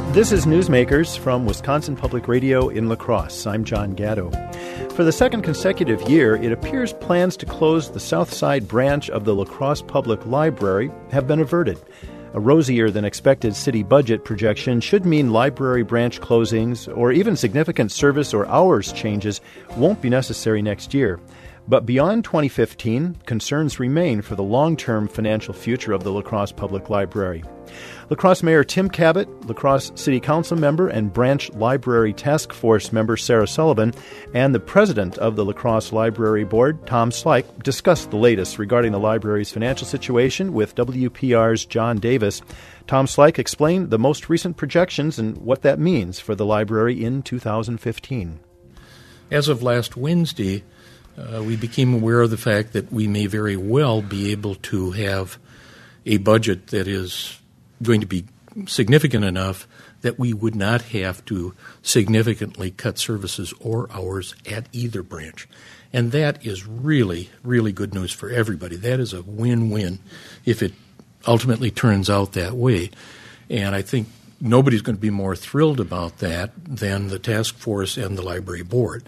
This is Newsmakers from Wisconsin Public Radio in La Crosse. I'm John Gatto. For the second consecutive year, it appears plans to close the South Side branch of the La Crosse Public Library have been averted. A rosier than expected city budget projection should mean library branch closings or even significant service or hours changes won't be necessary next year. But beyond 2015, concerns remain for the long-term financial future of the La Crosse Public Library. La Crosse Mayor Tim Cabot, La Crosse City Council member and Branch Library Task Force member Sarah Sullivan, and the president of the La Crosse Library Board, Tom Slyke, discussed the latest regarding the library's financial situation with WPR's John Davis. Tom Slyke explained the most recent projections and what that means for the library in 2015. As of last Wednesday, we became aware of the fact that we may very well be able to have a budget that is going to be significant enough that we would not have to significantly cut services or hours at either branch. And that is really, really good news for everybody. That is a win-win if it ultimately turns out that way. And I think nobody's going to be more thrilled about that than the task force and the library board.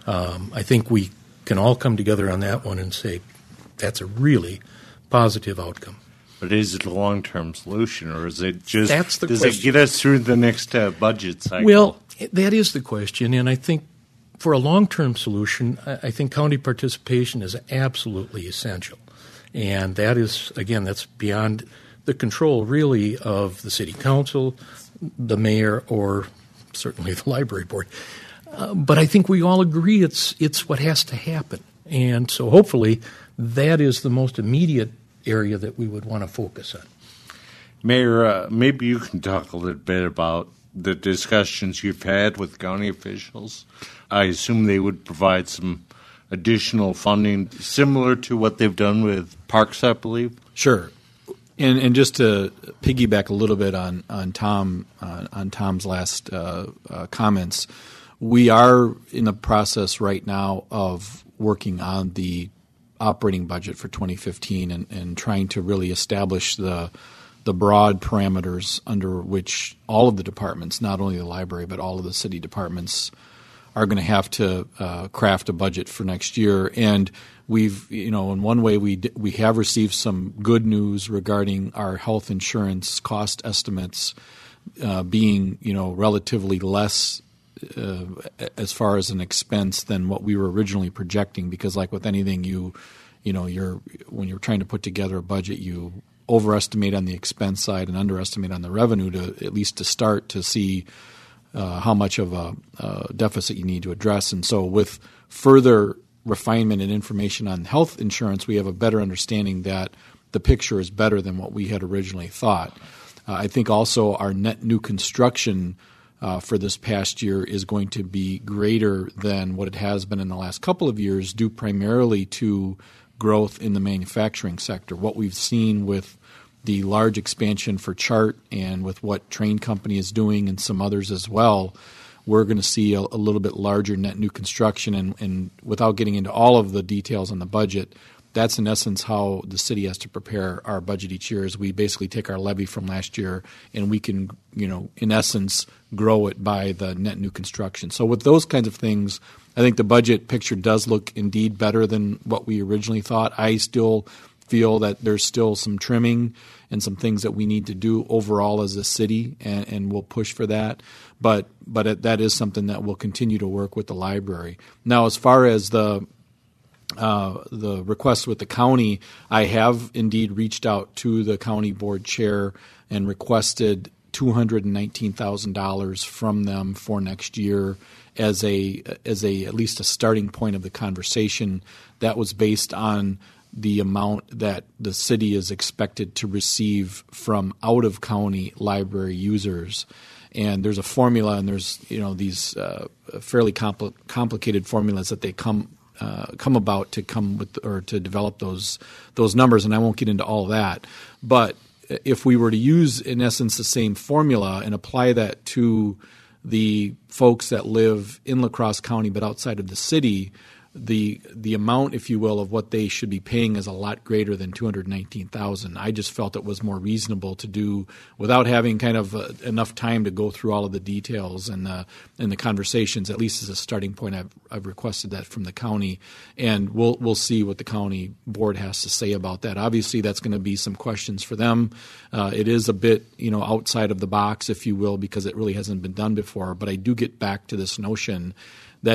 I think we can all come together on that one and say that's a really positive outcome. But is it a long-term solution, or is it just that's the does question. It get us through the next budget cycle? Well, that is the question, and I think for a long-term solution, I think county participation is absolutely essential. And that is, again, that's beyond the control, really, of the city council, the mayor, or certainly the library board. But I think we all agree it's what has to happen. And so hopefully that is the most immediate area that we would want to focus on. Mayor, maybe you can talk a little bit about the discussions you've had with county officials. I assume they would provide some additional funding similar to what they've done with parks, I believe. Sure. And just to piggyback a little bit on Tom's last comments, we are in the process right now of working on the operating budget for 2015 and trying to really establish the broad parameters under which all of the departments, not only the library but all of the city departments, are going to have to craft a budget for next year. And we've, in one way we have received some good news regarding our health insurance cost estimates being, relatively less as far as an expense than what we were originally projecting, because like with anything, when you're trying to put together a budget, you overestimate on the expense side and underestimate on the revenue to start to see how much of a deficit you need to address. And so with further refinement and information on health insurance, we have a better understanding that the picture is better than what we had originally thought. I think also our net new construction for this past year is going to be greater than what it has been in the last couple of years, due primarily to growth in the manufacturing sector. What we've seen with the large expansion for Chart and with what Train Company is doing and some others as well, we're going to see a little bit larger net new construction. And without getting into all of the details on the budget, that's in essence how the city has to prepare our budget each year. Is we basically take our levy from last year and we can, in essence, grow it by the net new construction. So with those kinds of things, I think the budget picture does look indeed better than what we originally thought. I still feel that there's still some trimming and some things that we need to do overall as a city, and we'll push for that. But that is something that we'll continue to work with the library. Now, as far as the request with the county, I have indeed reached out to the county board chair and requested $219,000 from them for next year as at least a starting point of the conversation. That was based on the amount that the city is expected to receive from out of county library users. And there's a formula, and there's these fairly complicated formulas that they come about to come with or to develop those numbers, and I won't get into all that. But if we were to use, in essence, the same formula and apply that to the folks that live in La Crosse County but outside of the city, the amount, if you will, of what they should be paying is a lot greater than $219,000. I just felt it was more reasonable to do without having kind of enough time to go through all of the details and the conversations. At least as a starting point, I've requested that from the county, and we'll see what the county board has to say about that. Obviously, that's going to be some questions for them. It is a bit outside of the box, if you will, because it really hasn't been done before. But I do get back to this notion that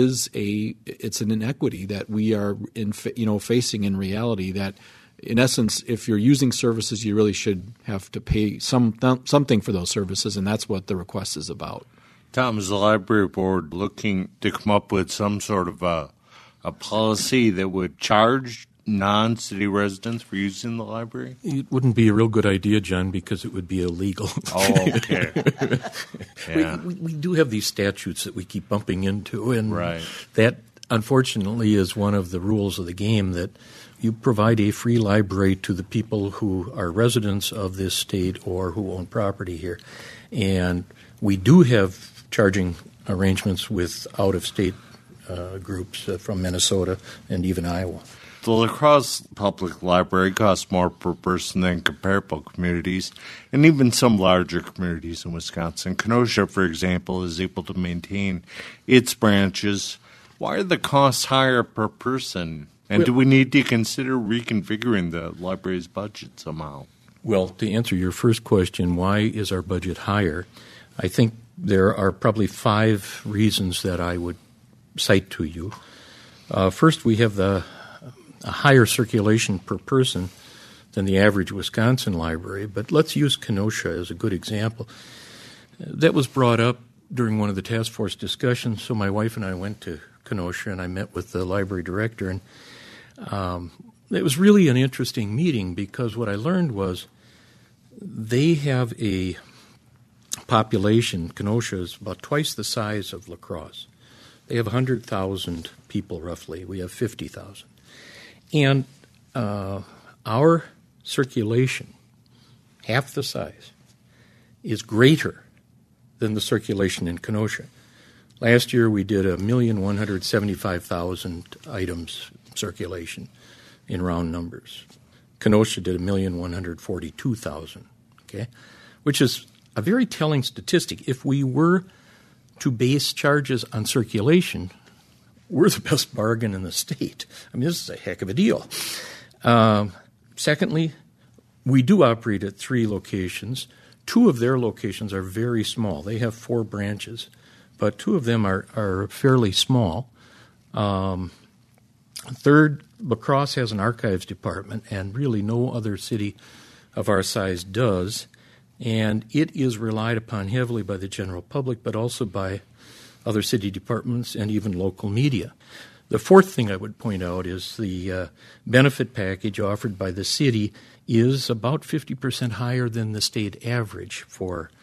it's an inequity that we are facing in reality. That in essence, if you're using services, you really should have to pay something for those services, and that's what the request is about. Tom, is the library board looking to come up with some sort of a policy that would charge non-city residents for using the library? It wouldn't be a real good idea, John, because it would be illegal. Oh, okay. Yeah. We do have these statutes that we keep bumping into, and right. That, unfortunately, is one of the rules of the game, that you provide a free library to the people who are residents of this state or who own property here. And we do have charging arrangements with out-of-state groups from Minnesota and even Iowa. The La Crosse Public Library costs more per person than comparable communities, and even some larger communities in Wisconsin. Kenosha, for example, is able to maintain its branches. Why are the costs higher per person? And do we need to consider reconfiguring the library's budget somehow? Well, to answer your first question, why is our budget higher? I think there are probably 5 reasons that I would cite to you. First, we have a higher circulation per person than the average Wisconsin library, but let's use Kenosha as a good example. That was brought up during one of the task force discussions, so my wife and I went to Kenosha and I met with the library director, and it was really an interesting meeting because what I learned was they have a population. Kenosha is about twice the size of La Crosse. They have 100,000 people roughly. We have 50,000. And our circulation, half the size, is greater than the circulation in Kenosha. Last year we did 1,175,000 items circulation in round numbers. Kenosha did 1,142,000, okay, which is a very telling statistic. If we were to base charges on circulation, we're the best bargain in the state. I mean, this is a heck of a deal. Secondly, we do operate at 3 locations. 2 of their locations are very small. They have 4 branches, but 2 of them are fairly small. Third, La Crosse has an archives department, and really no other city of our size does. And it is relied upon heavily by the general public, but also by other city departments and even local media. The fourth thing I would point out is the benefit package offered by the city is about 50% higher than the state average for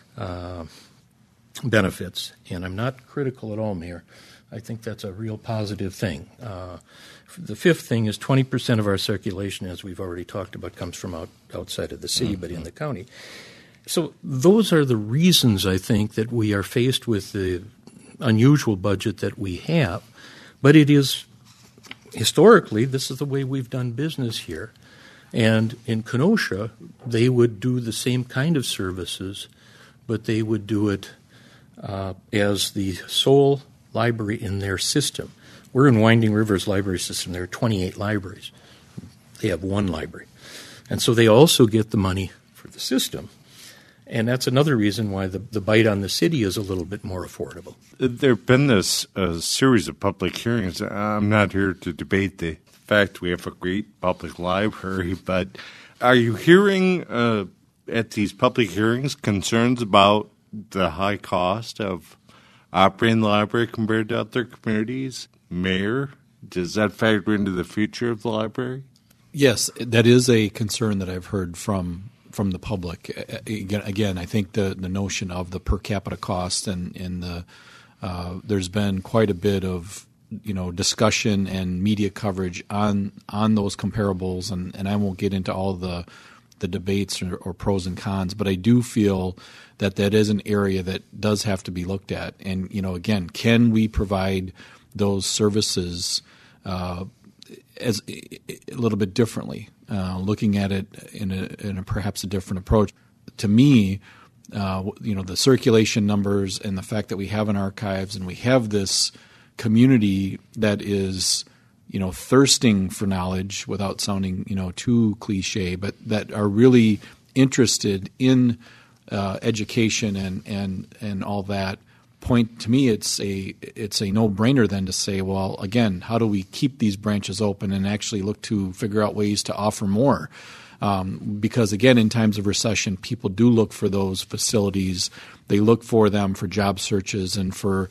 benefits. And I'm not critical at all, Mayor. I think that's a real positive thing. The fifth thing is 20% of our circulation, as we've already talked about, comes from outside of the city, but in the county. So those are the reasons, I think, that we are faced with the unusual budget that we have. But it is, historically, this is the way we've done business here. And in Kenosha, they would do the same kind of services, but they would do it as the sole library in their system. We're in Winding River's library system. There are 28 libraries. They have 1 library. And so they also get the money for the system. And that's another reason why the bite on the city is a little bit more affordable. There have been this series of public hearings. I'm not here to debate the fact we have a great public library, but are you hearing at these public hearings concerns about the high cost of operating the library compared to other communities? Mayor, does that factor into the future of the library? Yes, that is a concern that I've heard from the public. Again, I think the notion of the per capita cost and the there's been quite a bit of discussion and media coverage on those comparables, and I won't get into all the debates or pros and cons, but I do feel that is an area that does have to be looked at. And again, can we provide those services as a little bit differently, looking at it in a perhaps a different approach. To me, the circulation numbers and the fact that we have an archives and we have this community that is, thirsting for knowledge without sounding, too cliche, but that are really interested in education and all that. Point to me, it's a no-brainer then to say, well, again, how do we keep these branches open and actually look to figure out ways to offer more? Because again, in times of recession, people do look for those facilities. They look for them for job searches and for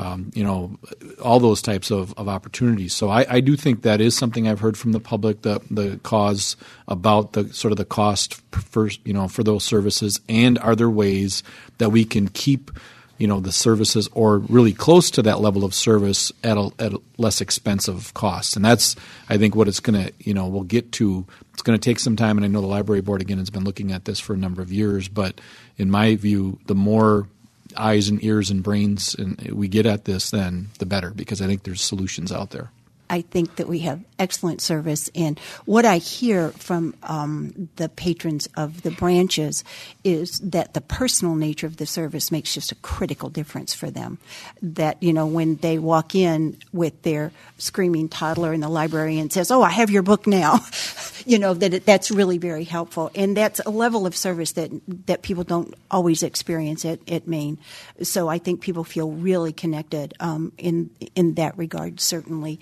all those types of opportunities. So I do think that is something I've heard from the public, the cause about the sort of the cost for those services, and are there ways that we can keep the services or really close to that level of service at a less expensive cost. And that's, I think, what it's going to, we'll get to. It's going to take some time, and I know the library board, again, has been looking at this for a number of years. But in my view, the more eyes and ears and brains we get at this, then the better, because I think there's solutions out there. I think that we have excellent service. And what I hear from the patrons of the branches is that the personal nature of the service makes just a critical difference for them. That, when they walk in with their screaming toddler and the librarian says, "Oh, I have your book now," that's really very helpful. And that's a level of service that people don't always experience at Maine. So I think people feel really connected in that regard, certainly.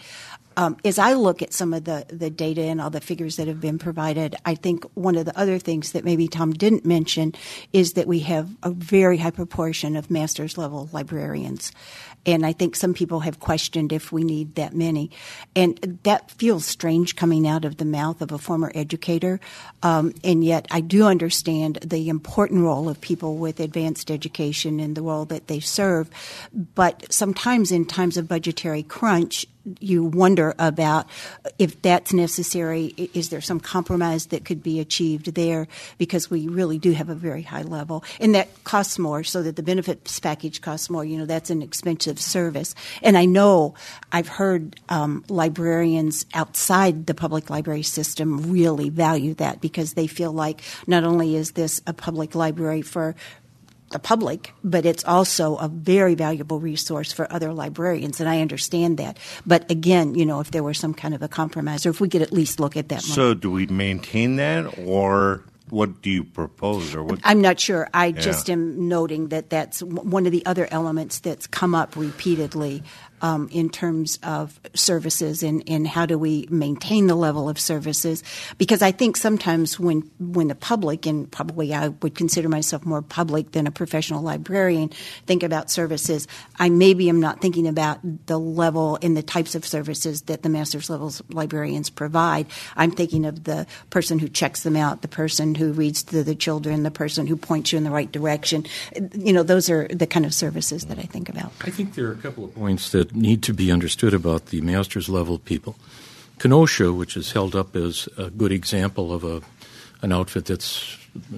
As I look at some of the data and all the figures that have been provided, I think one of the other things that maybe Tom didn't mention is that we have a very high proportion of master's level librarians. And I think some people have questioned if we need that many. And that feels strange coming out of the mouth of a former educator. And yet I do understand the important role of people with advanced education and the role that they serve. But sometimes in times of budgetary crunch, you wonder about if that's necessary. Is there some compromise that could be achieved there? Because we really do have a very high level. And that costs more, so that the benefits package costs more. That's an expensive service. And I know I've heard librarians outside the public library system really value that, because they feel like not only is this a public library for the public, but it's also a very valuable resource for other librarians, and I understand that. But again, if there were some kind of a compromise, or if we could at least look at that. So do we maintain that, or what do you propose? Or what? I'm not sure. I just am noting that that's one of the other elements that's come up repeatedly in terms of services and how do we maintain the level of services. Because I think sometimes when the public, and probably I would consider myself more public than a professional librarian, think about services, I maybe am not thinking about the level and the types of services that the master's levels librarians provide. I'm thinking of the person who checks them out, the person who reads to the children, the person who points you in the right direction. Those are the kind of services that I think about. I think there are a couple of points that need to be understood about the master's level people. Kenosha, which is held up as a good example of an outfit that's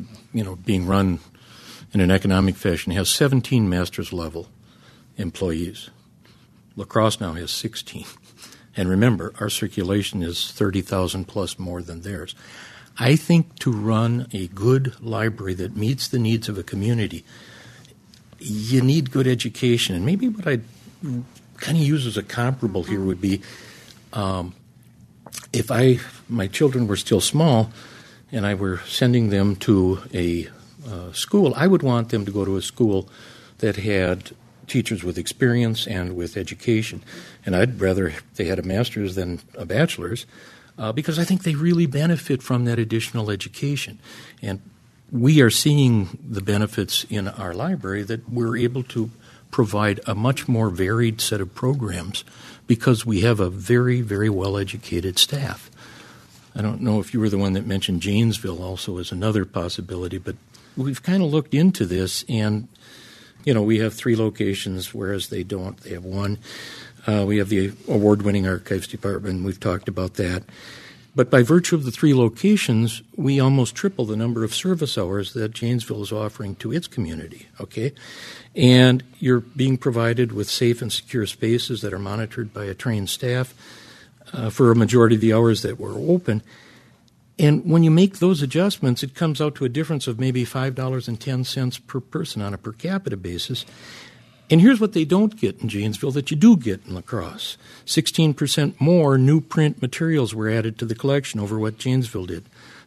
being run in an economic fashion, has 17 master's level employees. La Crosse now has 16. And remember, our circulation is 30,000 plus more than theirs. I think to run a good library that meets the needs of a community, you need good education. And maybe what I'd kind of use as a comparable here would be if my children were still small and I were sending them to a school, I would want them to go to a school that had teachers with experience and with education. And I'd rather they had a master's than a bachelor's because I think they really benefit from that additional education. And we are seeing the benefits in our library that we're able to provide a much more varied set of programs because we have a very, very well-educated staff. I don't know if you were the one that mentioned Janesville also as another possibility, but we've kind of looked into this, and, we have 3 locations, whereas they don't. They have 1. We have the award-winning archives department. We've talked about that. But by virtue of the 3 locations, we almost triple the number of service hours that Janesville is offering to its community, okay? And you're being provided with safe and secure spaces that are monitored by a trained staff for a majority of the hours that we're open. And when you make those adjustments, it comes out to a difference of maybe $5.10 per person on a per capita basis. And here's what they don't get in Janesville that you do get in La Crosse. 16% more new print materials were added to the collection over what Janesville did.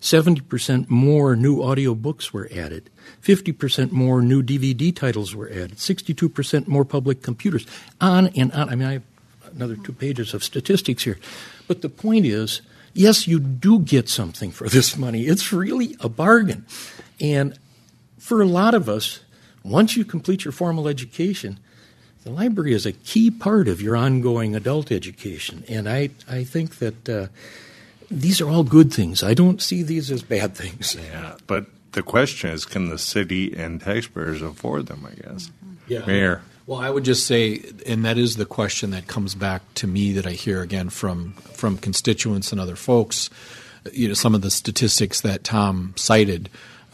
70% more new audio books were added. 50% more new DVD titles were added. 62% more public computers. On and on. I mean, I have another 2 pages of statistics here. But the point is, yes, you do get something for this money. It's really a bargain. And for a lot of us, once you complete your formal education, the library is a key part of your ongoing adult education. And I think that these are all good things. I don't see these as bad things. Yeah, but the question is, can the city and taxpayers afford them, I guess? Yeah. Mayor. Well, I would just say, and that is the question that comes back to me that I hear again from constituents and other folks, some of the statistics that Tom cited.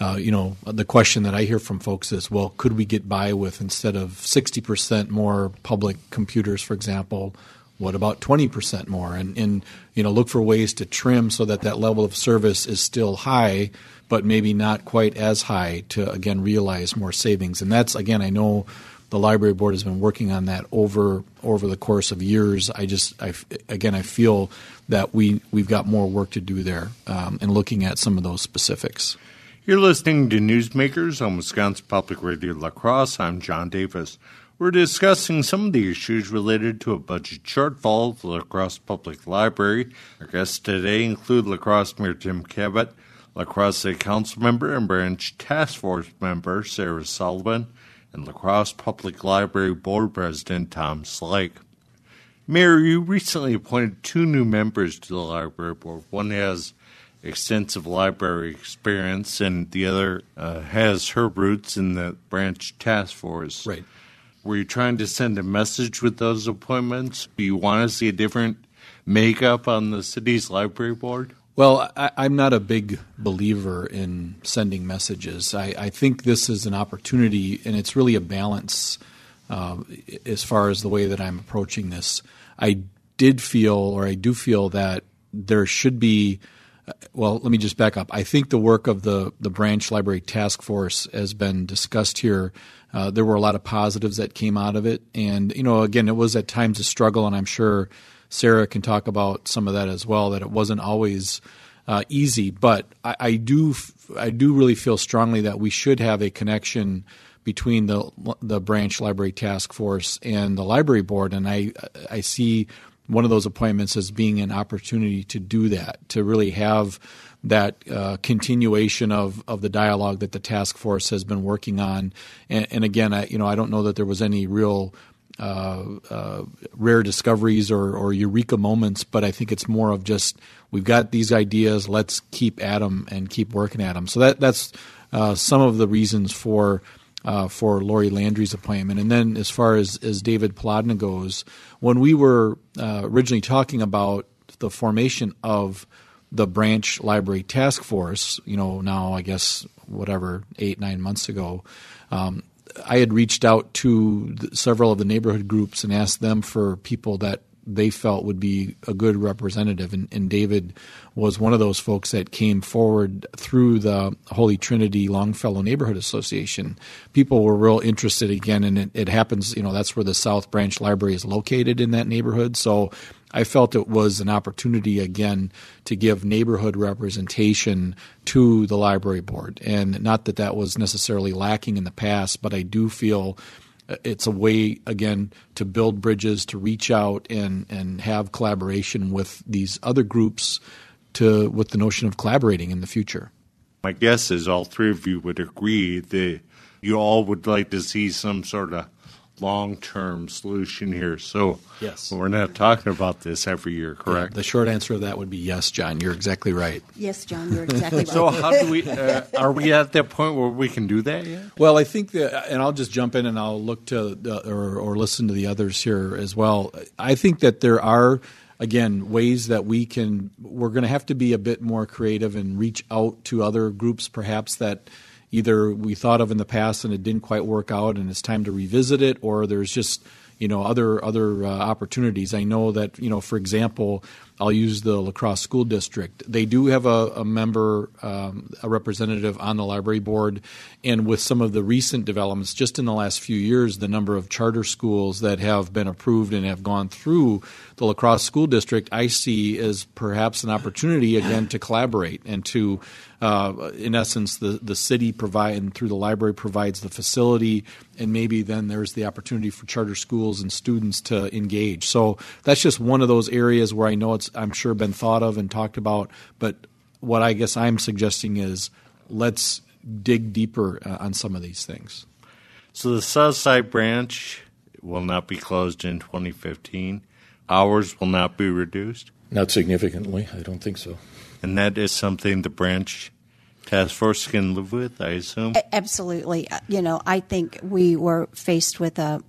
The question that I hear from folks is, well, could we get by with, instead of 60% more public computers, for example, what about 20% more? And look for ways to trim so that level of service is still high, but maybe not quite as high to, again, realize more savings. And that's, again, I know the library board has been working on that over the course of years. I feel that we've got more work to do there in looking at some of those specifics. You're listening to Newsmakers on Wisconsin Public Radio La Crosse. I'm John Davis. We're discussing some of the issues related to a budget shortfall of the La Crosse Public Library. Our guests today include La Crosse Mayor Tim Cabot, La Crosse City Council member and Branch Task Force member Sarah Sullivan, and La Crosse Public Library Board President Tom Slake. Mayor, you recently appointed 2 new members to the library board. One has extensive library experience, and the other has her roots in the Branch Task Force. Right. Were you trying to send a message with those appointments? Do you want to see a different makeup on the city's library board? Well, I'm not a big believer in sending messages. I think this is an opportunity, and it's really a balance as far as the way that I'm approaching this. I do feel that there should be well, let me just back up. I think the work of the Branch Library Task Force has been discussed here. There were a lot of positives that came out of it. And, again, it was at times a struggle, and I'm sure Sarah can talk about some of that as well, that it wasn't always easy. But I do really feel strongly that we should have a connection between the Branch Library Task Force and the Library Board. And I see one of those appointments as being an opportunity to do that, to really have that continuation of the dialogue that the task force has been working on. And again, I don't know that there was any real rare discoveries or eureka moments, but I think it's more of just, we've got these ideas, let's keep at them and keep working at them. So that's some of the reasons for Lori Landry's appointment. And then as far as David Plodna goes, when we were originally talking about the formation of the Branch Library Task Force, now I guess 8-9 months ago, I had reached out to several of the neighborhood groups and asked them for people that they felt would be a good representative. And David was one of those folks that came forward through the Holy Trinity Longfellow Neighborhood Association. People were real interested again, and it happens, that's where the South Branch Library is located in that neighborhood. So I felt it was an opportunity again to give neighborhood representation to the library board. And not that was necessarily lacking in the past, but I do feel it's a way, again, to build bridges, to reach out and have collaboration with these other groups with the notion of collaborating in the future. My guess is all three of you would agree that you all would like to see some sort of long-term solution here. So yes, we're not talking about this every year, correct? Yeah, the short answer to that would be yes, John. You're exactly right. Yes, John, you're exactly right. So how do we are we at that point where we can do that yet? Well, I think that, and I'll just jump in and I'll look to or listen to the others here as well. I think that there are again, ways that we're going to have to be a bit more creative and reach out to other groups perhaps that either we thought of in the past and it didn't quite work out and it's time to revisit it, or there's just other opportunities. I know that, for example, I'll use the La Crosse School District. They do have a member, a representative on the library board, and with some of the recent developments just in the last few years, the number of charter schools that have been approved and have gone through the La Crosse School District, I see as perhaps an opportunity again to collaborate and to, in essence, the city and through the library provides the facility, and maybe then there's the opportunity for charter schools and students to engage. So that's just one of those areas where I know it's, I'm sure, been thought of and talked about, but what I guess I'm suggesting is let's dig deeper on some of these things. So the Southside branch will not be closed in 2015. Hours will not be reduced? Not significantly. I don't think so. And that is something the branch task force can live with, I assume? Absolutely. I think we were faced with a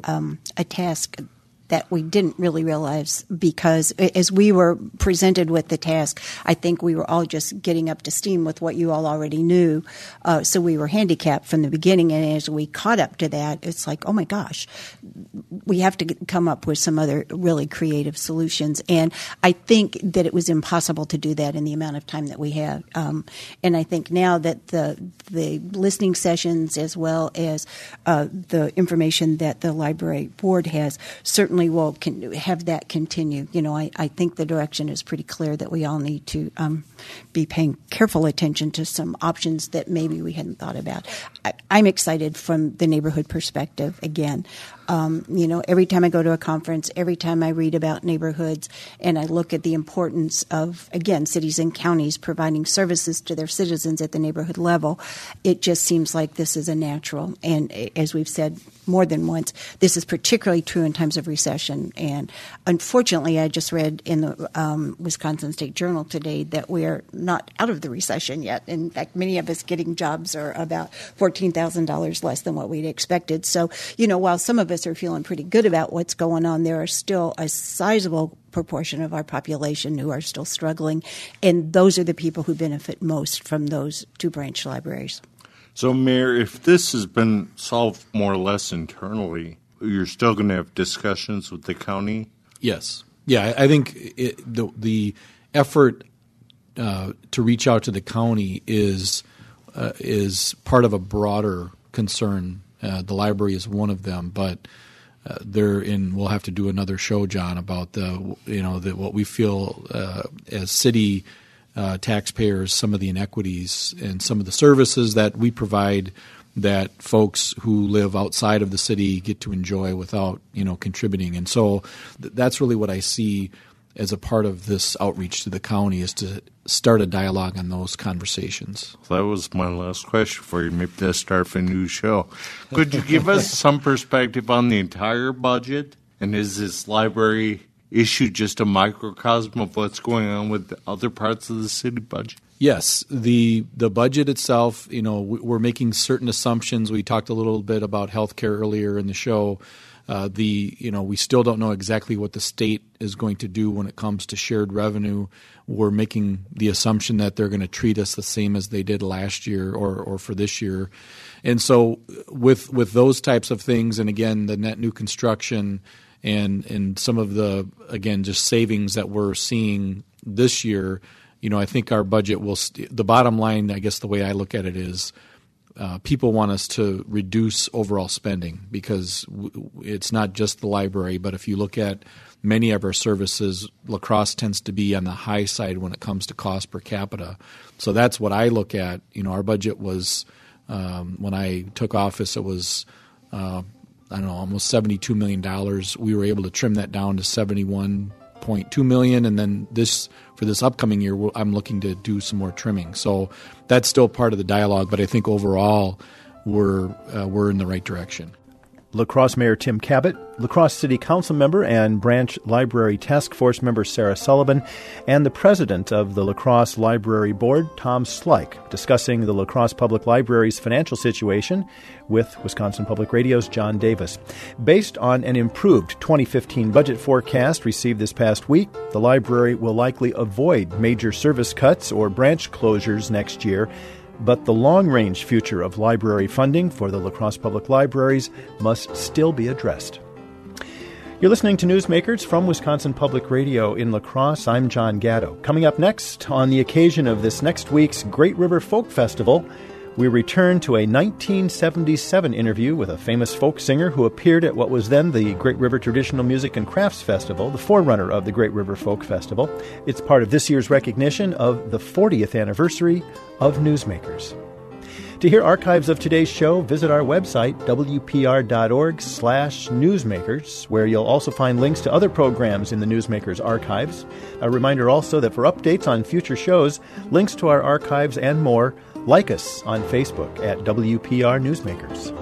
task that we didn't really realize, because as we were presented with the task, I think we were all just getting up to steam with what you all already knew. So we were handicapped from the beginning. And as we caught up to that, it's like, oh my gosh, we have to come up with some other really creative solutions. And I think that it was impossible to do that in the amount of time that we have. And I think now that the listening sessions, as well as the information that the library board has, certainly will have that continue. I think the direction is pretty clear that we all need to be paying careful attention to some options that maybe we hadn't thought about. I'm excited from the neighborhood perspective again. Every time I go to a conference, every time I read about neighborhoods, and I look at the importance of, again, cities and counties providing services to their citizens at the neighborhood level, it just seems like this is a natural. And as we've said more than once, this is particularly true in times of recession. And unfortunately, I just read in the Wisconsin State Journal today that we're not out of the recession yet. In fact, many of us getting jobs are about $14,000 less than what we'd expected. So, while some of us are feeling pretty good about what's going on, there are still a sizable proportion of our population who are still struggling, and those are the people who benefit most from those two branch libraries. So, Mayor, if this has been solved more or less internally, you're still going to have discussions with the county? Yes. Yeah, I think the effort to reach out to the county is part of a broader concern. The library is one of them, but we'll have to do another show, John, about what we feel as city taxpayers, some of the inequities and some of the services that we provide that folks who live outside of the city get to enjoy without contributing. And so that's really what I see as a part of this outreach to the county, is to start a dialogue on those conversations. That was my last question for you. Maybe let's start a new show. Could you give us some perspective on the entire budget? And is this library issue just a microcosm of what's going on with other parts of the city budget? Yes, the budget itself, we're making certain assumptions. We talked a little bit about healthcare earlier in the show. We still don't know exactly what the state is going to do when it comes to shared revenue. We're making the assumption that they're going to treat us the same as they did last year or for this year. And so with those types of things, and again, the net new construction and some of the, again, just savings that we're seeing this year, I think our budget will the bottom line, I guess the way I look at it is, people want us to reduce overall spending, because it's not just the library, but if you look at many of our services, La Crosse tends to be on the high side when it comes to cost per capita. So that's what I look at. Our budget was, when I took office, it was, almost $72 million. We were able to trim that down to $71.2 million, and then for this upcoming year, I'm looking to do some more trimming. So that's still part of the dialogue, but I think overall we're in the right direction. La Crosse Mayor Tim Cabot, La Crosse City Council member and Branch Library Task Force member Sarah Sullivan, and the president of the La Crosse Library Board, Tom Slike, discussing the La Crosse Public Library's financial situation with Wisconsin Public Radio's John Davis. Based on an improved 2015 budget forecast received this past week, the library will likely avoid major service cuts or branch closures next year, but the long-range future of library funding for the La Crosse Public Libraries must still be addressed. You're listening to Newsmakers from Wisconsin Public Radio in La Crosse. I'm John Gatto. Coming up next, on the occasion of this next week's Great River Folk Festival, we return to a 1977 interview with a famous folk singer who appeared at what was then the Great River Traditional Music and Crafts Festival, the forerunner of the Great River Folk Festival. It's part of this year's recognition of the 40th anniversary of Newsmakers. To hear archives of today's show, visit our website, wpr.org/newsmakers, where you'll also find links to other programs in the Newsmakers archives. A reminder also that for updates on future shows, links to our archives and more, like us on Facebook at WPR Newsmakers.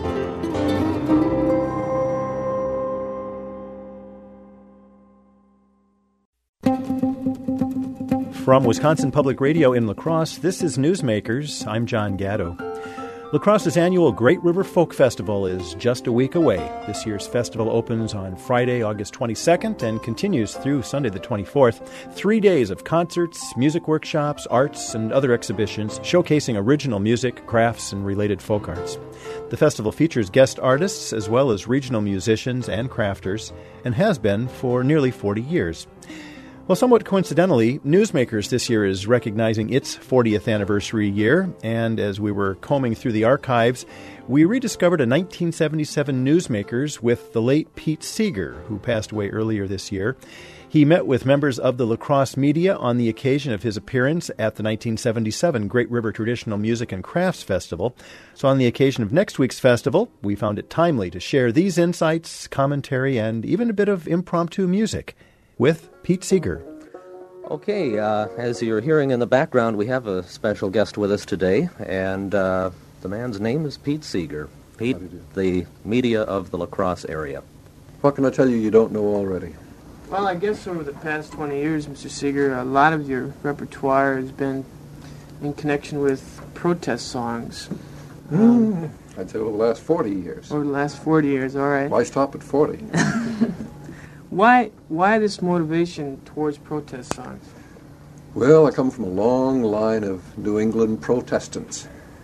From Wisconsin Public Radio in La Crosse, this is Newsmakers. I'm John Gatto. La Crosse's annual Great River Folk Festival is just a week away. This year's festival opens on Friday, August 22nd and continues through Sunday the 24th. 3 days of concerts, music workshops, arts, and other exhibitions showcasing original music, crafts, and related folk arts. The festival features guest artists as well as regional musicians and crafters and has been for nearly 40 years. Well, somewhat coincidentally, Newsmakers this year is recognizing its 40th anniversary year, and as we were combing through the archives, we rediscovered a 1977 Newsmakers with the late Pete Seeger, who passed away earlier this year. He met with members of the La Crosse media on the occasion of his appearance at the 1977 Great River Traditional Music and Crafts Festival. So on the occasion of next week's festival, we found it timely to share these insights, commentary, and even a bit of impromptu music with Pete Seeger. Okay, as you're hearing in the background, we have a special guest with us today, and the man's name is Pete Seeger. Pete, the media of the La Crosse area. What can I tell you you don't know already? Well, I guess over the past 20 years, Mr. Seeger, a lot of your repertoire has been in connection with protest songs. I'd say over the last 40 years. Over the last 40 years, all right. Why stop at 40? Why this motivation towards protest songs? Well, I come from a long line of New England Protestants.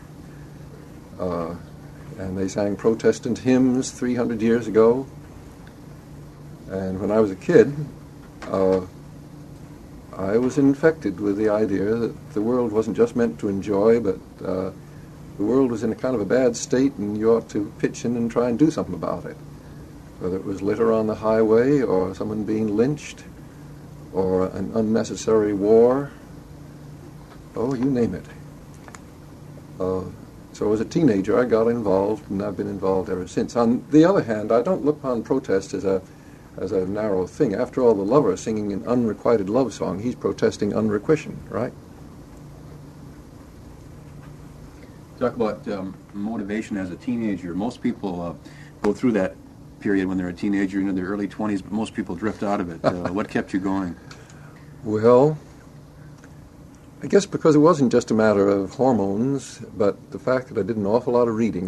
And they sang Protestant hymns 300 years ago. And when I was a kid, I was infected with the idea that the world wasn't just meant to enjoy, but the world was in a kind of a bad state and you ought to pitch in and try and do something about it. Whether it was litter on the highway or someone being lynched or an unnecessary war. Oh, you name it. So as a teenager, I got involved, and I've been involved ever since. On the other hand, I don't look upon protest as a narrow thing. After all, the lover singing an unrequited love song, he's protesting unrequision, right? Talk about motivation as a teenager. Most people go through that period when they're a teenager into their early 20s, but most people drift out of it. What kept you going? Well, I guess because it wasn't just a matter of hormones, but the fact that I did an awful lot of reading.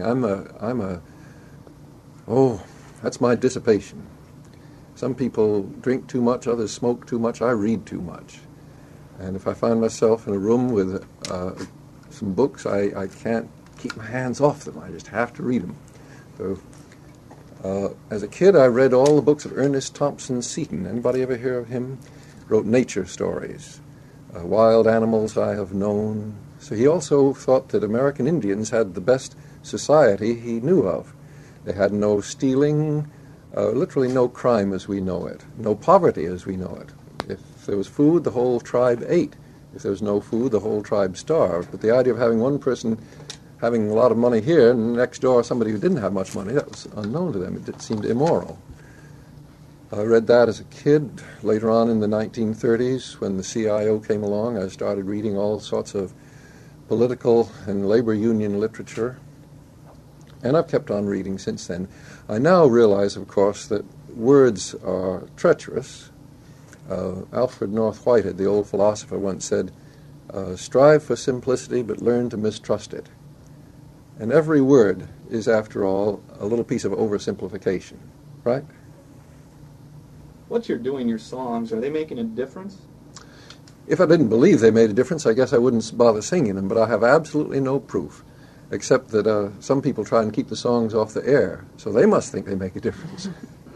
That's my dissipation. Some people drink too much, others smoke too much, I read too much. And if I find myself in a room with some books, I can't keep my hands off them. I just have to read them. So, as a kid, I read all the books of Ernest Thompson Seton. Anybody ever hear of him? Wrote nature stories. Wild Animals I Have Known. So he also thought that American Indians had the best society he knew of. They had no stealing, literally no crime as we know it, no poverty as we know it. If there was food, the whole tribe ate. If there was no food, the whole tribe starved. But the idea of having one person having a lot of money here and next door somebody who didn't have much money, that was unknown to them. It seemed immoral. I read that as a kid. Later on in the 1930s, when the CIO came along, I started reading all sorts of political and labor union literature. And I've kept on reading since then. I now realize, of course, that words are treacherous. Alfred North Whitehead, the old philosopher, once said, strive for simplicity, but learn to mistrust it. And every word is, after all, a little piece of oversimplification, right? What you're doing, your songs, are they making a difference? If I didn't believe they made a difference, I guess I wouldn't bother singing them, but I have absolutely no proof, except that some people try and keep the songs off the air, so they must think they make a difference.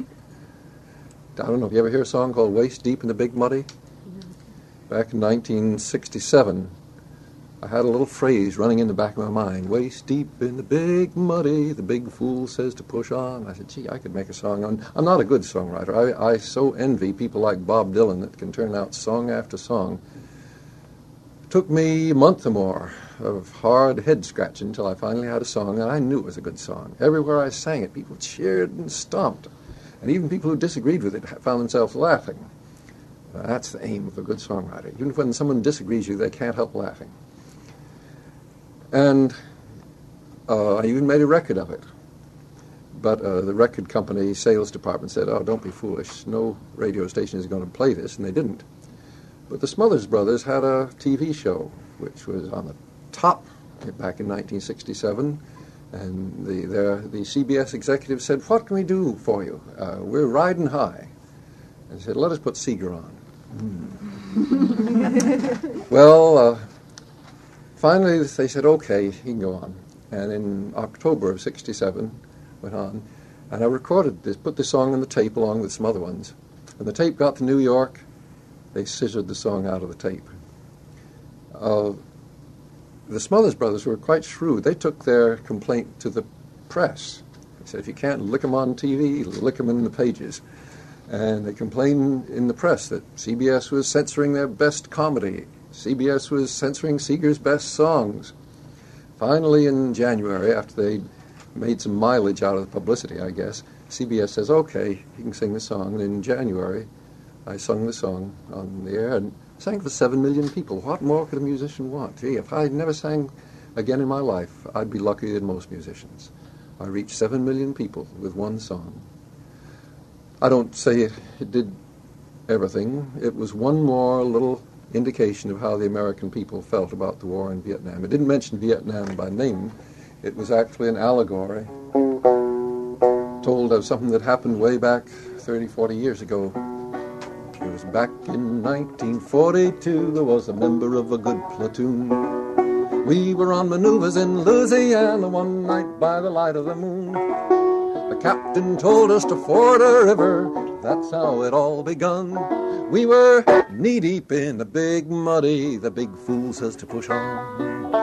I don't know, have you ever heard a song called Waist Deep in the Big Muddy? Back in 1967, I had a little phrase running in the back of my mind, waist deep in the big muddy, the big fool says to push on. I said, gee, I could make a song on. I'm not a good songwriter. I so envy people like Bob Dylan that can turn out song after song. It took me a month or more of hard head scratching until I finally had a song, and I knew it was a good song. Everywhere I sang it, people cheered and stomped. And even people who disagreed with it found themselves laughing. That's the aim of a good songwriter. Even when someone disagrees with you, they can't help laughing. And I even made a record of it. But the record company sales department said, oh, don't be foolish. No radio station is going to play this, and they didn't. But the Smothers Brothers had a TV show, which was on the top back in 1967. And the CBS executive said, what can we do for you? We're riding high. And he said, let us put Seeger on. Well, finally they said, okay, he can go on. And in October of 67, went on, and I recorded this, put the song on the tape along with some other ones. When the tape got to New York, they scissored the song out of the tape. The Smothers Brothers were quite shrewd. They took their complaint to the press. They said, if you can't lick them on TV, lick them in the pages. And they complained in the press that CBS was censoring their best comedy. CBS was censoring Seeger's best songs. Finally, in January, after they made some mileage out of the publicity, I guess, CBS says, okay, you can sing the song. And in January, I sung the song on the air and sang for 7 million people. What more could a musician want? Gee, if I never sang again in my life, I'd be luckier than most musicians. I reached 7 million people with one song. I don't say it did everything. It was one more little indication of how the American people felt about the war in Vietnam. It didn't mention Vietnam by name. It was actually an allegory told of something that happened way back 30, 40 years ago. It was back in 1942, there was a member of a good platoon. We were on maneuvers in Louisiana one night by the light of the moon. The captain told us to ford a river, that's how it all begun. We were knee-deep in the big muddy, the big fool says to push on.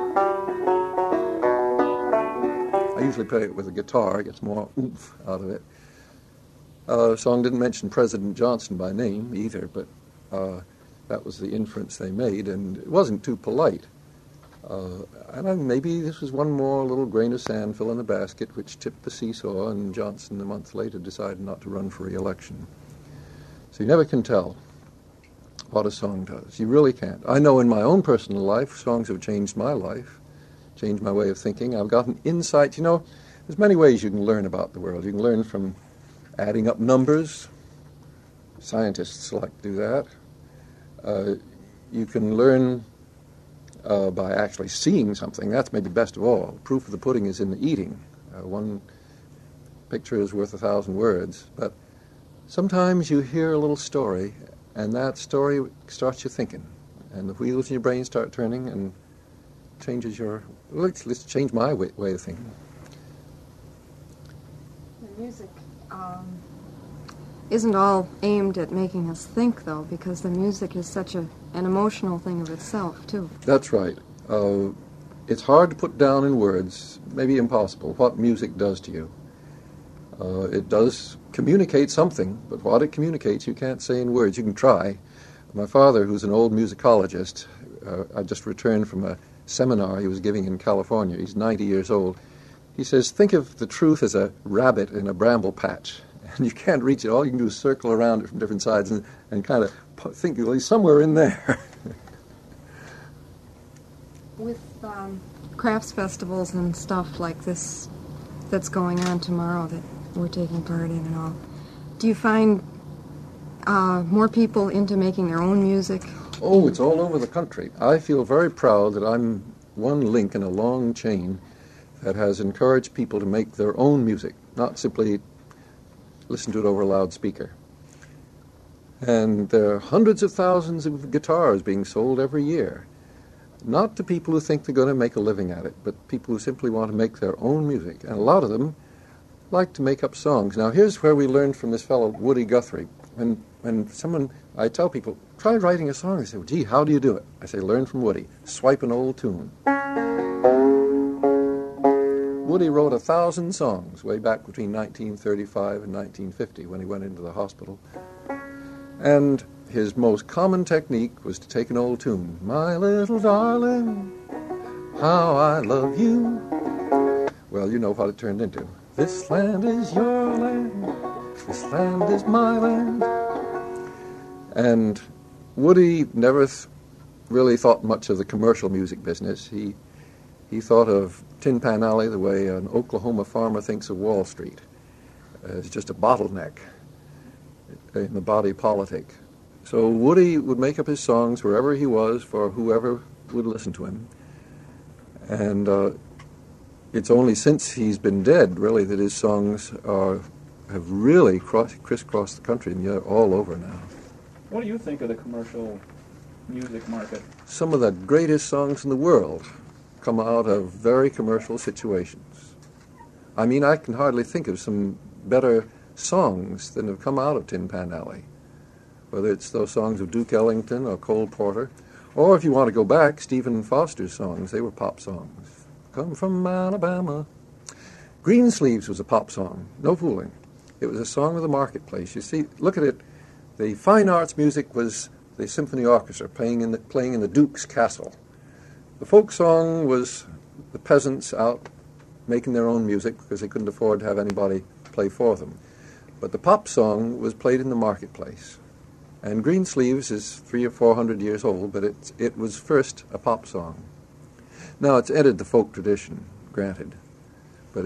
I usually play it with a guitar, it gets more oomph out of it. The song didn't mention President Johnson by name either, but that was the inference they made, and it wasn't too polite. And maybe this was one more little grain of sand fell in the basket which tipped the seesaw, and Johnson a month later decided not to run for re-election. So you never can tell what a song does. You really can't. I know in my own personal life, songs have changed my life, changed my way of thinking. I've gotten insight. You know, there's many ways you can learn about the world. You can learn from adding up numbers. Scientists like to do that. You can learn by actually seeing something. That's maybe best of all. Proof of the pudding is in the eating. One picture is worth 1,000 words. But sometimes you hear a little story, and that story starts you thinking. And the wheels in your brain start turning and changes your... Let's change my way of thinking. The music isn't all aimed at making us think, though, because the music is such an emotional thing of itself, too. That's right. It's hard to put down in words, maybe impossible, what music does to you. It does communicate something, but what it communicates you can't say in words. You can try. My father, who's an old musicologist, I just returned from a seminar he was giving in California. He's 90 years old. He says, think of the truth as a rabbit in a bramble patch. And you can't reach it. All you can do is circle around it from different sides and kind of think, well, he's somewhere in there. With crafts festivals and stuff like this that's going on tomorrow that we're taking part in and all. Do you find more people into making their own music? Oh, it's all over the country. I feel very proud that I'm one link in a long chain that has encouraged people to make their own music, not simply listen to it over a loudspeaker. And there are hundreds of thousands of guitars being sold every year. Not to people who think they're going to make a living at it, but people who simply want to make their own music. And a lot of them like to make up songs. Now, here's where we learned from this fellow, Woody Guthrie. When I tell people, try writing a song, they say, well, gee, how do you do it? I say, learn from Woody. Swipe an old tune. Woody wrote 1,000 songs way back between 1935 and 1950 when he went into the hospital. And his most common technique was to take an old tune. My little darling, how I love you. Well, you know what it turned into. This land is your land. This land is my land. And Woody never really thought much of the commercial music business. He thought of Tin Pan Alley the way an Oklahoma farmer thinks of Wall Street. It's just a bottleneck in the body politic. So Woody would make up his songs wherever he was for whoever would listen to him. And it's only since he's been dead, really, that his songs have really crisscrossed the country, and they're all over now. What do you think of the commercial music market? Some of the greatest songs in the world come out of very commercial situations. I mean, I can hardly think of some better songs than have come out of Tin Pan Alley, whether it's those songs of Duke Ellington or Cole Porter, or if you want to go back, Stephen Foster's songs. They were pop songs. Come from Alabama. Greensleeves was a pop song, no fooling. It was a song of the marketplace. You see, look at it. The fine arts music was the symphony orchestra playing in the Duke's castle. The folk song was the peasants out making their own music because they couldn't afford to have anybody play for them. But the pop song was played in the marketplace. And Greensleeves is 300 or 400 years old, but it was first a pop song. Now, it's entered the folk tradition, granted, but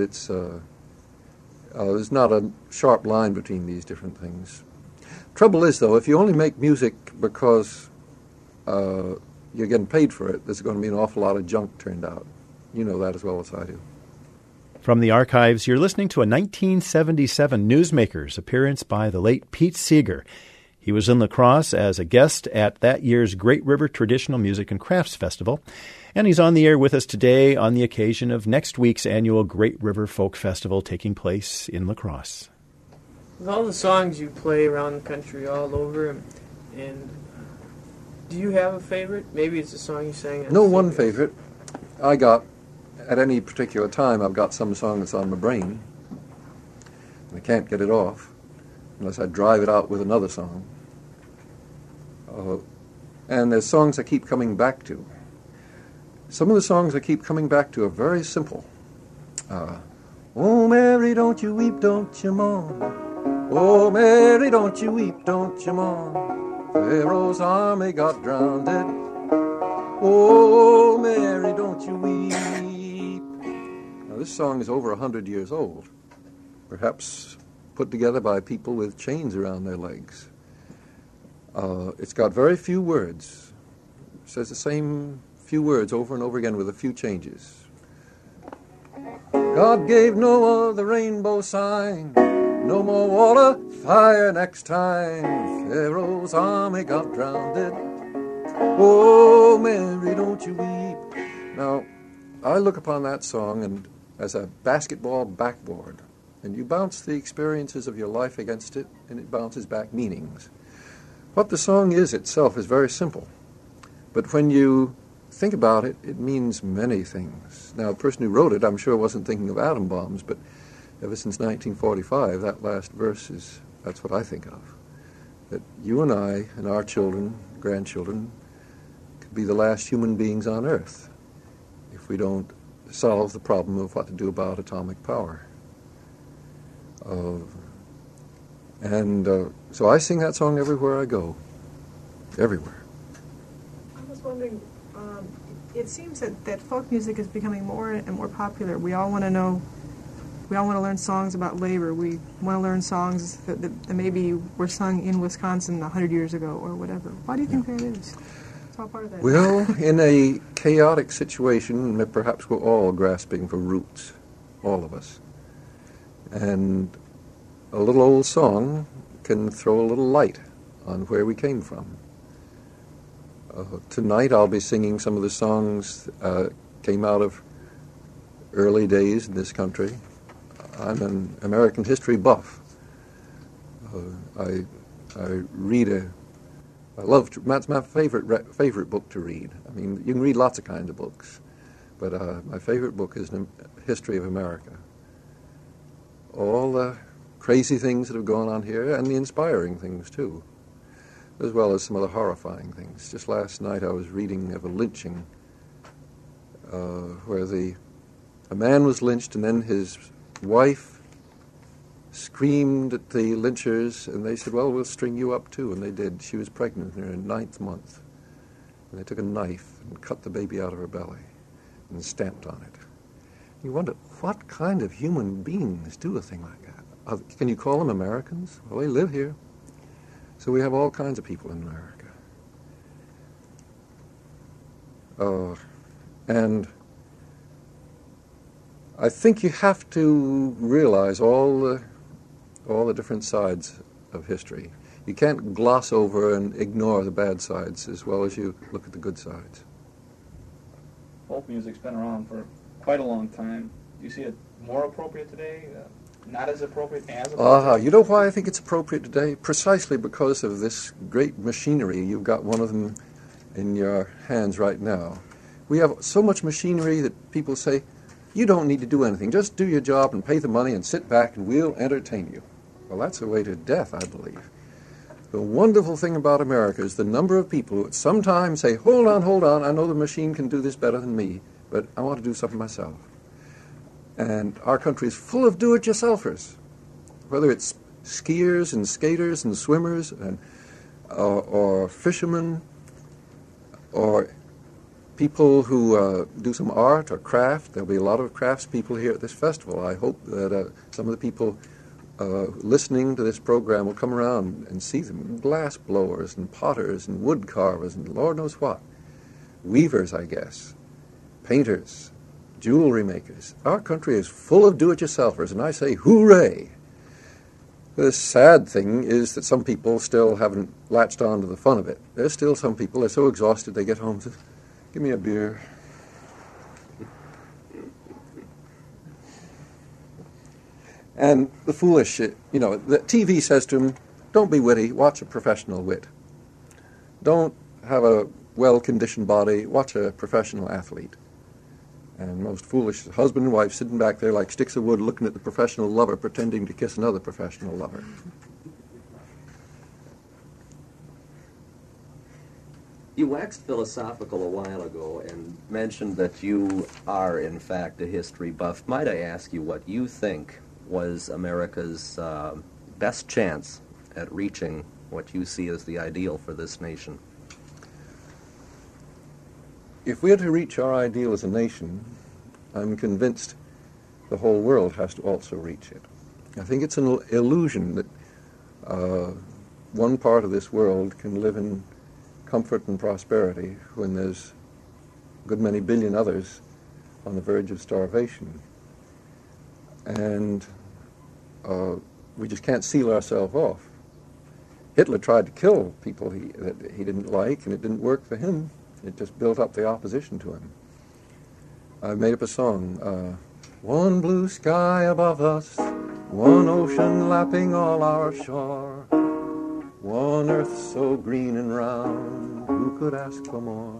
there's not a sharp line between these different things. Trouble is, though, if you only make music because you're getting paid for it, there's going to be an awful lot of junk turned out. You know that as well as I do. From the archives, you're listening to a 1977 Newsmakers appearance by the late Pete Seeger. He was in La Crosse as a guest at that year's Great River Traditional Music and Crafts Festival, and he's on the air with us today on the occasion of next week's annual Great River Folk Festival taking place in La Crosse. With all the songs you play around the country all over, and do you have a favorite? Maybe it's a song you sang. No one favorite. At any particular time, I've got some song that's on my brain, and I can't get it off unless I drive it out with another song. And there's songs I keep coming back to. Some of the songs I keep coming back to are very simple. Oh, Mary, don't you weep, don't you mourn. Oh, Mary, don't you weep, don't you mourn. Pharaoh's army got drowned. Oh, Mary, don't you weep. Now, this song is over 100 years old, perhaps put together by people with chains around their legs. It's got very few words. It says the same few words over and over again with a few changes. God gave Noah the rainbow sign. No more water, fire next time. Pharaoh's army got drowned. Oh, Mary, don't you weep. Now, I look upon that song and as a basketball backboard, and you bounce the experiences of your life against it, and it bounces back meanings. What the song is itself is very simple, but when you think about it, it means many things. Now, the person who wrote it, I'm sure, wasn't thinking of atom bombs, but ever since 1945, that last verse that's what I think of. That you and I and our children, grandchildren, could be the last human beings on Earth if we don't solve the problem of what to do about atomic power. So I sing that song everywhere I go. Everywhere. I was wondering, it seems that folk music is becoming more and more popular. We all want to know we all want to learn songs about labor. We want to learn songs that maybe were sung in Wisconsin 100 years ago or whatever. Why do you think that is? It's all part of that. Well, in a chaotic situation, perhaps we're all grasping for roots, all of us. And a little old song can throw a little light on where we came from. Tonight I'll be singing some of the songs came out of early days in this country. I'm an American history buff. I read that's my favorite book to read. I mean, you can read lots of kinds of books, but my favorite book is History of America. All the crazy things that have gone on here, and the inspiring things too, as well as some of the horrifying things. Just last night I was reading of a lynching where a man was lynched and then his wife screamed at the lynchers, and they said, well, we'll string you up too, and they did. She was pregnant in her 9th month, and they took a knife and cut the baby out of her belly and stamped on it. You wonder, what kind of human beings do a thing like that? Can you call them Americans? Well, they live here. So we have all kinds of people in America. And I think you have to realize all the different sides of history. You can't gloss over and ignore the bad sides as well as you look at the good sides. Folk music's been around for quite a long time. Do you see it more appropriate today? Not as appropriate as appropriate? You know why I think it's appropriate today? Precisely because of this great machinery. You've got one of them in your hands right now. We have so much machinery that people say, you don't need to do anything. Just do your job and pay the money and sit back and we'll entertain you. Well, that's a way to death, I believe. The wonderful thing about America is the number of people who at some time say, hold on, I know the machine can do this better than me, but I want to do something myself. And our country is full of do-it-yourselfers, whether it's skiers and skaters and swimmers and or fishermen or people who do some art or craft. There'll be a lot of craftspeople here at this festival. I hope that some of the people listening to this program will come around and see them. Glass blowers and potters and wood carvers and Lord knows what. Weavers, I guess. Painters. Jewelry makers. Our country is full of do-it-yourselfers, and I say hooray. The sad thing is that some people still haven't latched on to the fun of it. There's still some people, they're so exhausted they get home and say, give me a beer. And the foolish, the TV says to them, don't be witty, watch a professional wit. Don't have a well-conditioned body, watch a professional athlete. And most foolish husband and wife sitting back there like sticks of wood looking at the professional lover pretending to kiss another professional lover. You waxed philosophical a while ago and mentioned that you are, in fact, a history buff. Might I ask you what you think was America's best chance at reaching what you see as the ideal for this nation? If we are to reach our ideal as a nation, I'm convinced the whole world has to also reach it. I think it's an illusion that one part of this world can live in comfort and prosperity when there's a good many billion others on the verge of starvation. And we just can't seal ourselves off. Hitler tried to kill people that he didn't like, and it didn't work for him. It just built up the opposition to him. I made up a song, one blue sky above us, one ocean lapping all our shore, one earth so green and round, who could ask for more?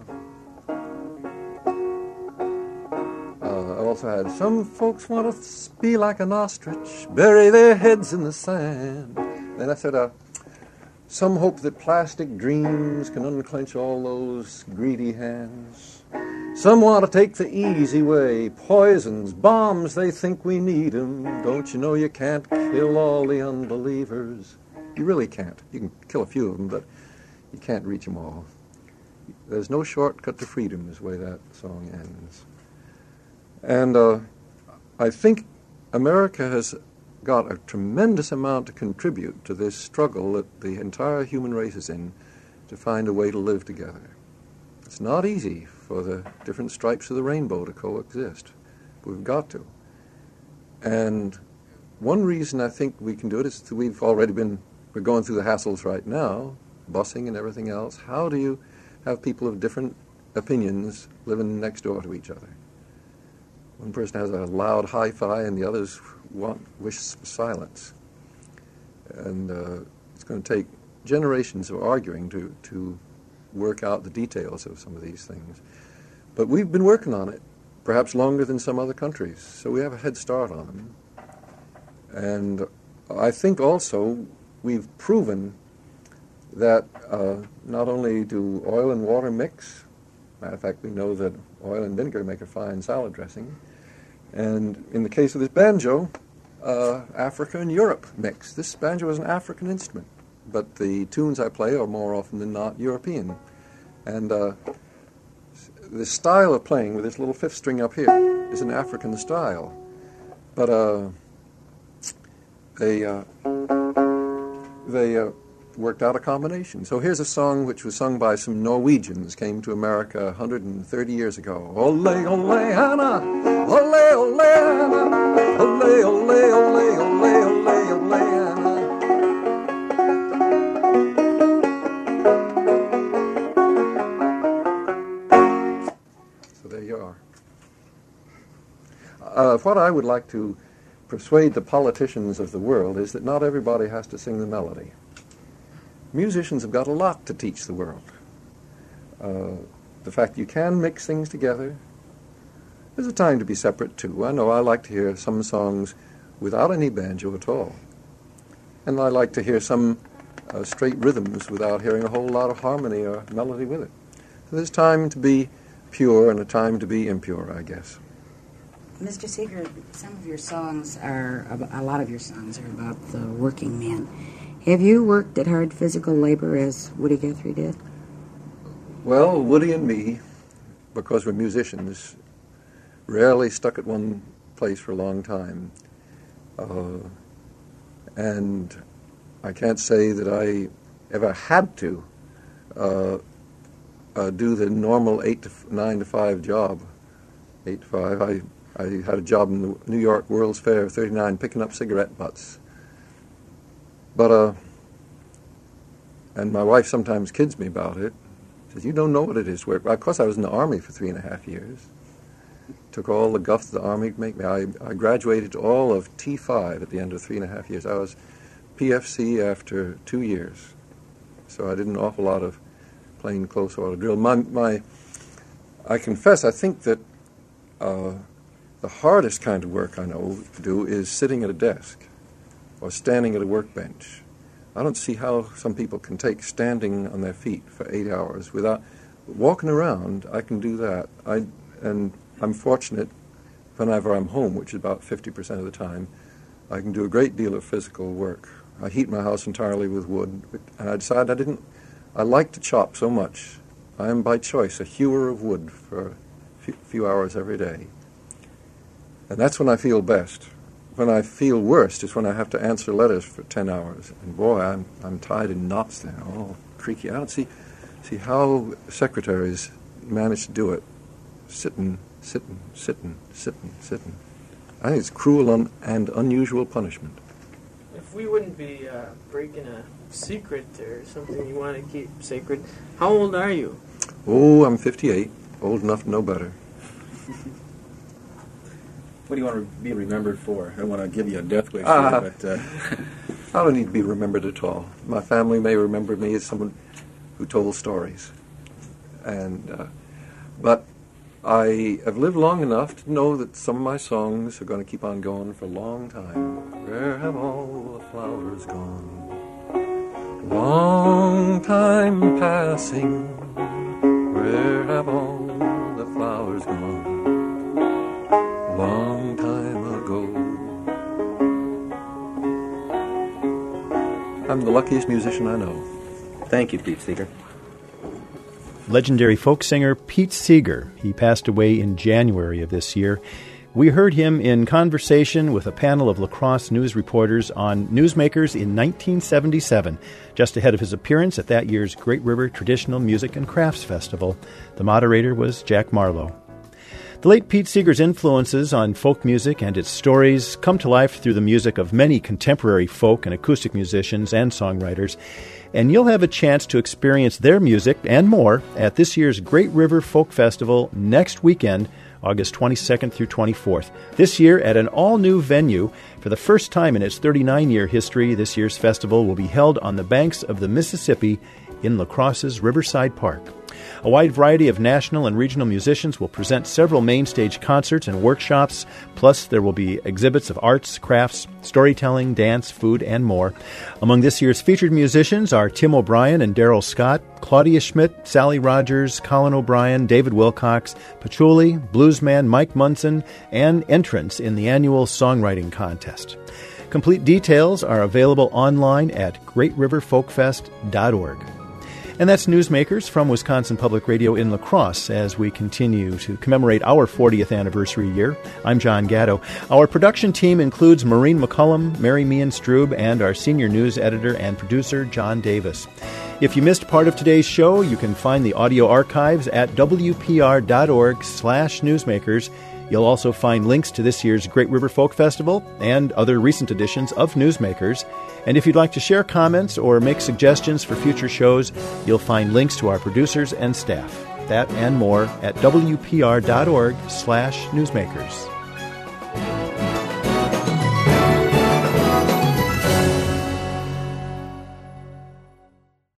I also had, some folks want to be like an ostrich, bury their heads in the sand. Then I said, some hope that plastic dreams can unclench all those greedy hands. Some want to take the easy way, poisons, bombs, they think we need 'em. Don't you know you can't kill all the unbelievers? You really can't. You can kill a few of them, but you can't reach them all. There's no shortcut to freedom is the way that song ends. And I think America has got a tremendous amount to contribute to this struggle that the entire human race is in to find a way to live together. It's not easy for the different stripes of the rainbow to coexist. We've got to. And one reason I think we can do it is that we're going through the hassles right now, busing and everything else. How do you have people of different opinions living next door to each other? One person has a loud hi-fi and the others wish for silence. And it's going to take generations of arguing to work out the details of some of these things. But we've been working on it, perhaps longer than some other countries, so we have a head start on them. And I think also we've proven that not only do oil and water mix, matter of fact, we know that oil and vinegar make a fine salad dressing, and in the case of this banjo, Africa and Europe mix. This banjo is an African instrument, but the tunes I play are more often than not European. And the style of playing with this little fifth string up here is an African style. But they worked out a combination. So here's a song which was sung by some Norwegians, came to America 130 years ago. Ole, ole, Anna, ole, ole, Anna, ole, ole, ole, ole, ole, ole, Anna. So there you are. What I would like to persuade the politicians of the world is that not everybody has to sing the melody. Musicians have got a lot to teach the world. The fact you can mix things together. There's a time to be separate, too. I know I like to hear some songs without any banjo at all. And I like to hear some straight rhythms without hearing a whole lot of harmony or melody with it. So there's time to be pure and a time to be impure, I guess. Mr. Seeger, some of your songs a lot of your songs are about the working man. Have you worked at hard physical labor as Woody Guthrie did? Well, Woody and me, because we're musicians, rarely stuck at one place for a long time. And I can't say that I ever had to do the normal 9 to 5 job. 8 to 5. I had a job in the New York World's Fair of 39 picking up cigarette butts. But, and my wife sometimes kids me about it. Says, you don't know what it is. Of course, I was in the Army for 3.5 years. Took all the guff the Army to make me. I graduated all of T5 at the end of 3.5 years. I was PFC after 2 years. So I did an awful lot of plain close order drill. I confess, I think that the hardest kind of work I know to do is sitting at a desk or standing at a workbench. I don't see how some people can take standing on their feet for 8 hours without walking around. I can do that. And I'm fortunate whenever I'm home, which is about 50% of the time, I can do a great deal of physical work. I heat my house entirely with wood, and I decided I like to chop so much. I am by choice a hewer of wood for a few hours every day. And that's when I feel best. When I feel worst is when I have to answer letters for 10 hours. And boy, I'm tied in knots there, all creaky. I don't see how secretaries manage to do it. Sitting. I think it's cruel and unusual punishment. If we wouldn't be breaking a secret or something you want to keep sacred, how old are you? Oh, I'm 58. Old enough to know better. What do you want to be remembered for? I don't want to give you a death wish here, but... I don't need to be remembered at all. My family may remember me as someone who told stories. But I have lived long enough to know that some of my songs are going to keep on going for a long time. Where have all the flowers gone? Long time passing. Where have all the flowers gone? Long time ago. I'm the luckiest musician I know. Thank you, Pete Seeger. Legendary folk singer Pete Seeger. He passed away in January of this year. We heard him in conversation with a panel of La Crosse news reporters on Newsmakers in 1977, just ahead of his appearance at that year's Great River Traditional Music and Crafts Festival. The moderator was Jack Marlowe. The late Pete Seeger's influences on folk music and its stories come to life through the music of many contemporary folk and acoustic musicians and songwriters, and you'll have a chance to experience their music and more at this year's Great River Folk Festival next weekend, August 22nd through 24th. This year at an all-new venue. For the first time in its 39-year history, this year's festival will be held on the banks of the Mississippi in La Crosse's Riverside Park. A wide variety of national and regional musicians will present several main stage concerts and workshops, plus there will be exhibits of arts, crafts, storytelling, dance, food, and more. Among this year's featured musicians are Tim O'Brien and Daryl Scott, Claudia Schmidt, Sally Rogers, Colin O'Brien, David Wilcox, Patchouli, bluesman Mike Munson, and entrants in the annual songwriting contest. Complete details are available online at greatriverfolkfest.org. And that's Newsmakers from Wisconsin Public Radio in La Crosse as we continue to commemorate our 40th anniversary year. I'm John Gatto. Our production team includes Maureen McCullum, Mary Meehan Strube, and our senior news editor and producer, John Davis. If you missed part of today's show, you can find the audio archives at wpr.org/newsmakers. You'll also find links to this year's Great River Folk Festival and other recent editions of Newsmakers. And if you'd like to share comments or make suggestions for future shows, you'll find links to our producers and staff. That and more at wpr.org/newsmakers.